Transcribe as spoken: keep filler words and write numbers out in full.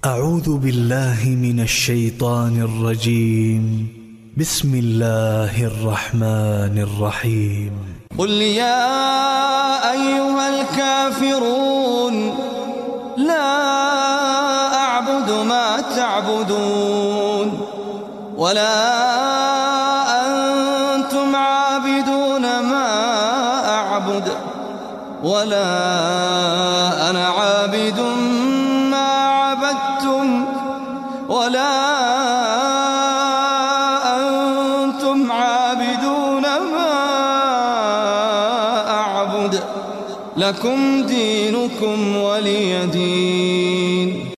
أعوذ بالله من الشيطان الرجيم. بسم الله الرحمن الرحيم. قل يا أيها الكافرون لا أعبد ما تعبدون ولا أنتم عابدون ما أعبد ولا أنا عابد ما عبدتم ولا أنتم عابدون ما أعبد لكم دينكم ولي دين.